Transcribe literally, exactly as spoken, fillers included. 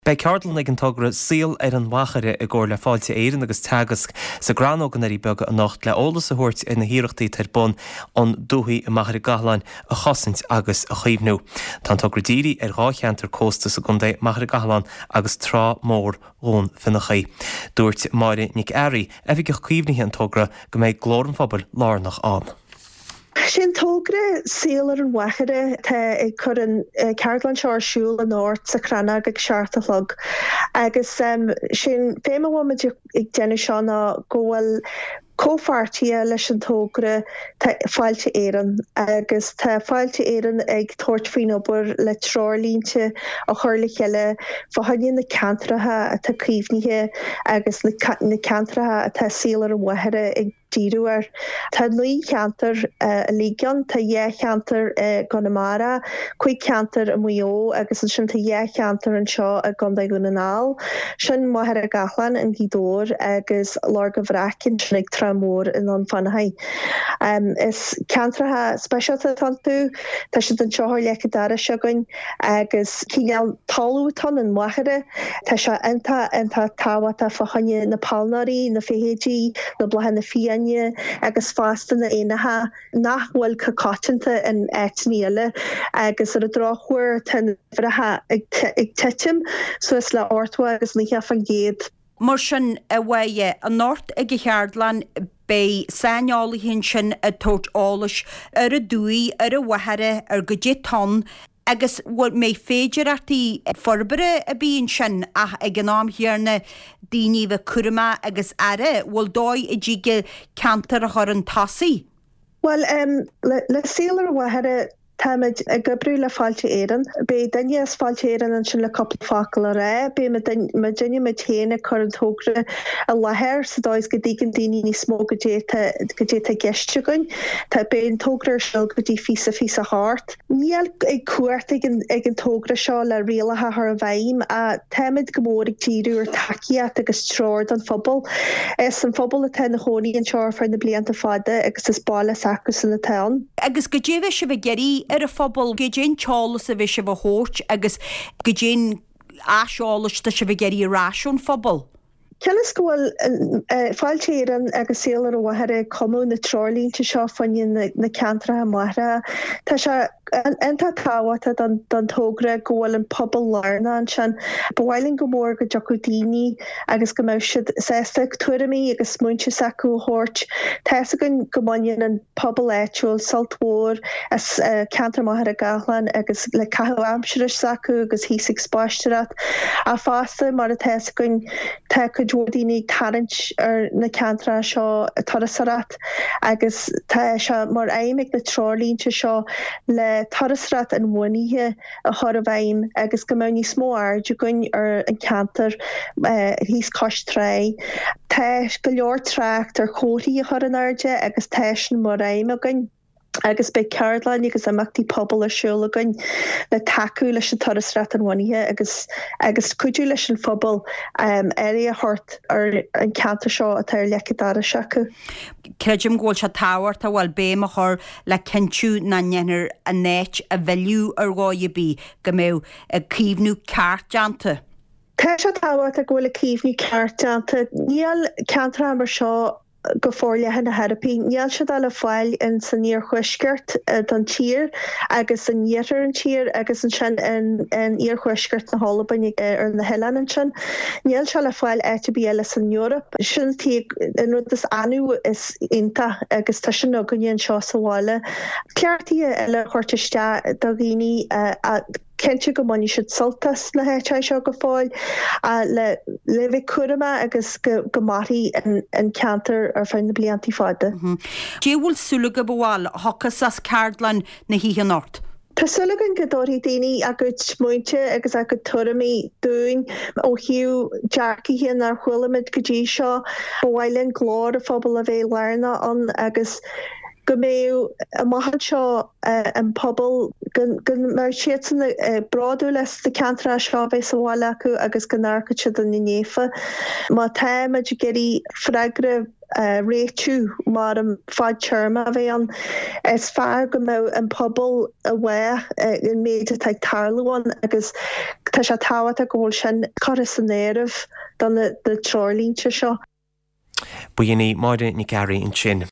Bei ceardlan ag an tugra síl ar an wachare a gcóir le fáilte éireann agus teagasc sa granógan ar í beag a nacht le ólas a thuirt ina híireachtaí tarbun an dúthaí a machar gathláin a chosint agus a chaomhnú. Tá tugra díri ar gácheantar cósta sa gundé machar gathláin agus trá mór ón finnachaí. Dúirt Máire Nic Airí a bhí go chaomhnithe an tugra go méid glóran phobal lárnach an. Sin tógra sílar an wachare tá ag chur an ceardlan searsúil an áirt sa cranag ag seartalog. Agus um, sin féimehhaid ag déine seánna ggóil cófartia leis an tógra fáilte éireann agus tá fáilte éireann ag tuairt faoin obair le trálínte a chuir le chéile fahainn na cantratha a tá críomhnithe agus na cantratha a tá sílar an wachare ag díruar. Tá nuí cheantar a lígan, tá dhé cheantar Connemara, chuig cheantar a Muo agus an sin tá dhé cheantar an seo a Gonda Gunanál. Sin maithear a gathlan an gídór agus Lorga Vracin sin ag tramór in an fanhaid. Um, is ceantratha speisialta tanú, tá sin an seothir lecadara segain agus cíneal talútan an wachare, tá se enta enta táhata fahanne na palnarí, na féhédí, na blahan na fian agus fásta na éanathe nachhfuil cacátanta in éitníile agus ar a dráthhuair tan bhreatha ag titim so is le ortha agus ní cheafan géad. Mar sin a bhaie an náirt ag cheardlan bei sáineálaíonn sin a tóirt álais ar a dúí ar a wahare ar go dé ton agus bhfuil mé féidir artaí forbere a bíon sin ach ag an nám hiarna daoine bheith curma agus aire bhfuil dóid i ddíige cantar a chur an tasaí. Well, um, le, le sílar wahare táid a gobrú le fáilte éireann, bé daine as fáilte éireann an sin le coppla facail a ré, bé me daine me téine chur an tógra a lehéir sa dáis go dtí an daoine ní smó go dé a geiste goin, tá bé an tógra seil go dtí físa físa háart. Níl ag cuairt ag an tógra seo le rialathe ar a bhaim a táid go mór ag tíú ar taciat agus tróir an phobal. Is an phobal a tá na hónaí an seoir fear na blianta fada agus is bála sacus in na town. Agus go dtí bheith se bheith geirí ar a phobal go dtí teálas a bheith se bheith hóirt agus go dtí aseálas de se bheith geirí ráisiún phobal. Ceannas go bhfuil fáilte éireann agus sílar a wahare comú na trálínte seo fanin na cantratha mara. Tá se enta táhata don tógra go bhfuil an pobal lárna an sin bhhailinn go mór go deocúdaoine agus go mbeidh siad sésta tuairimí agus muinte sacú hóirt. Teasa gon go maion an pobal éitiúil saltmhór as cantar maithear a gathlan agus le cathú amseir sacú agus hísigh spáisteart a fásta mar a teasa gon te go dúirdaoine tarint ar na cantra seo tarasarát agus tá se mar aimimigh na trálínte seo le tarasrat an bhainithe a chur a bhaim agus go mbeidh níos mó airde goin ar an cantar híos costra. Tá go leor tracht ar chótaí a chur an airde agus teis na mar aim a goin. Agus be ceardlan agus amachtaí pobal arsúla goin le taú leis an tarasrat an bhainithe agus agus cuidiú leis an phobal um, éí a thart ar an cantar seo a tar lecadara seacu. Creidim ggóil se táhairt a bhfuil béim a chur le cinú na nnéanar a néit a bheiliú ar gáibí go mbeadh a cíomhnú ceartdeanta. Tá se táhairt a ghfuil a cíomhnú ceartdeanta. Níl cantar mar seo go fórlethe na therapí. Níl se le fáil in san níor chuisceart don tír agus an níar an tír agus an sin in íor chuisceart na hálaban ar na heilean an sin. Níl se le fáil éite bíile san Europa. Sin tí in rutas anú is inta agus tá sin agann seo sa bháile. Ceartaí eile chuirteiste do dhaoine a Kense go mani siid soltas na héitá seo go fáil a le le bheith curama agus go mari an cantar ar fein na bliantí fada. Dé bhfuil súlaga bháil hachas as ceardlan na híthe náirt? Tá súlagan go dóirí daoine a go smuinte agus a go tuairimí dúin ó hiú Jackie hían ar chuilimid go dtí seo bhhailinn glór a phobal a bheith lárna an agus go méú a maithan seo an pobal gon mar siad san braú leis de cantra seo bheith sa bháile acu agus go náircha siad an inéfa. Má táim a geirí freigre uh, réitú mar an fad charma a bheith an is fear go mé an pobl a bhe uh, in méide teag tarlaáin agus tá se táhat a ggóil sin choras an éirih don de trolínte seo. Buoine máide ní garí in sin.